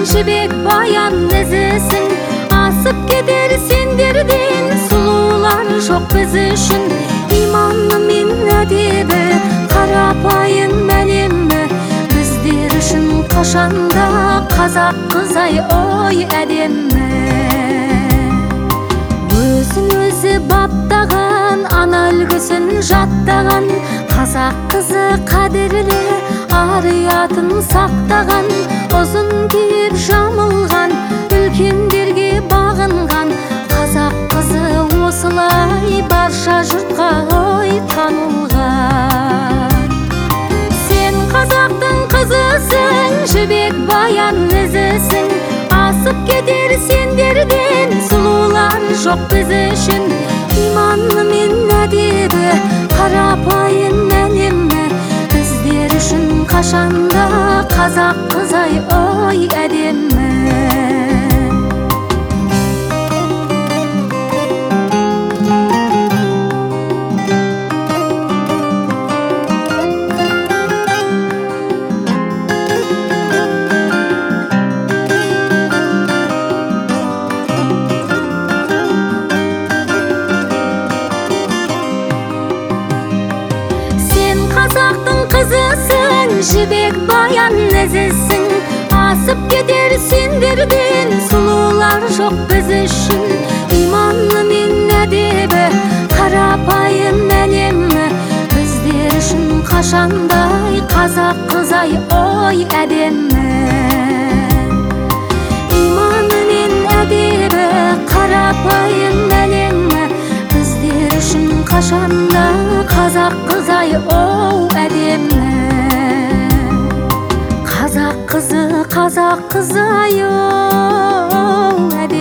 жібек баян ізісін, асып кетер сендерден сұлулар жоқ біз үшін. Иманы мен әдебі, қарапайым әлемі, біздер үшін қашанда қазақ қызай ой әдемі. Өзін өзі баптаған, ана үлгісін жаттаған, қазақ қызы қадірлі, ар-ұятын сақтаған, ұзын киіп жамылған, үлкендерге бағынған, қазақ қызы осылай барша жұртқа ой танылған. Сен қазақтың қызысың, жібек баян ізісің, асып кетер сендерден сұлулар жоқ біз үшін. Иманы мен әдебі, қарапайым әлемі, біздер үшін қашанда қазақ қызай ой әдемі. Қызысың, жібек баян ізісің, асып кетер сендерден сұлулар жоқ біз үшін. Иманы мен әдебі, қарапайым әлемі, біздер үшін қашандай қазақ қызай ой әдемі. Иманы мен әдебі, қарапайым әлемі, біздер үшін қашанда қазақ қызай оу әдемі. Қазақ қызы ай оу әдемі.